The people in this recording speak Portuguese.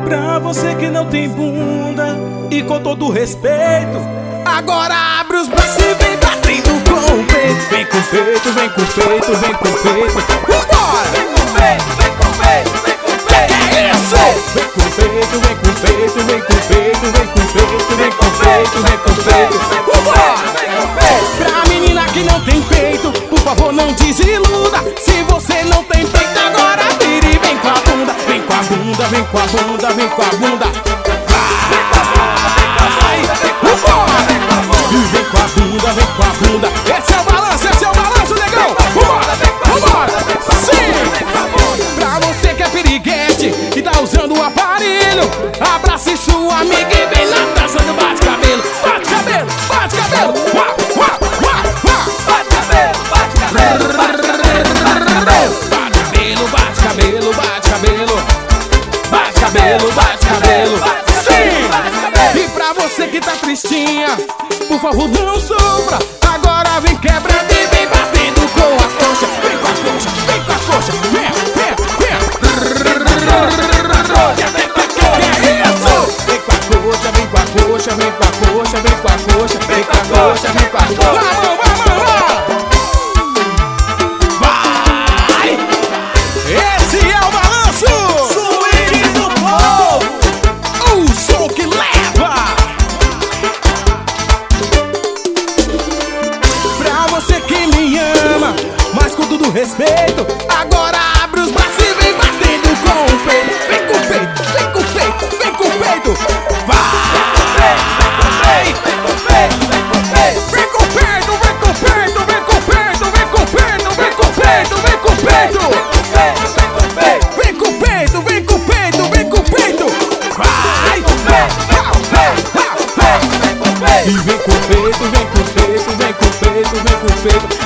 Pra você que não tem bunda e com todo respeito, agora abre os braços e vem batendo com o peito. Vem com o peito, vem com o peito, vem com o peito. Vambora! Vem com o peito, vem com o peito, vem com o peito. Que é isso? Vem com o peito, vem com o peito, vem com o peito, vem com o peito, vem com o peito, vem com o peito. Vambora! Vem com o peito. Pra menina que não tem peito, por favor não desiluda. Se você não tem peito, agora vira e vem com a bunda. Vem com a bunda, vem com a bunda, vem com a bunda. Vai! Vambora! E vem com a bunda, vem com a bunda. Esse é o balanço, negão. Vambora, vambora. Sim! Pra você que é piriguete e tá usando o aparelho, abrace sua amiga e vem na dança do bate-cabelo. Bate-cabelo, bate-cabelo. Bate cabelo, bate cabelo, bate cabelo, bate cabelo, bate cabelo, bate cabelo. Sim! E pra você que tá tristinha, por favor não sofra. Agora vem quebrando e vem batendo com a coxa. Vem com a coxa, vem com a coxa. Vem, vem, vem. Que é isso? Vem com a coxa, vem com a coxa, vem com a coxa, vem com a coxa, vem com a coxa, vem com a coxa. Respeito, agora abre os braços e vem batendo com o peito. Vem com o peito, vem com o peito, vem com o peito. Vai! Vem com o peito, vem com o peito, vem com o peito. Vem com o peito, vem com o peito, vem com o peito, vem com o peito, vem com o peito, vem com o peito. Vem com o peito, vem com o peito, vem com o peito. Vai! E vem com o peito, vem com o peito, vem com o peito, vem com o peito.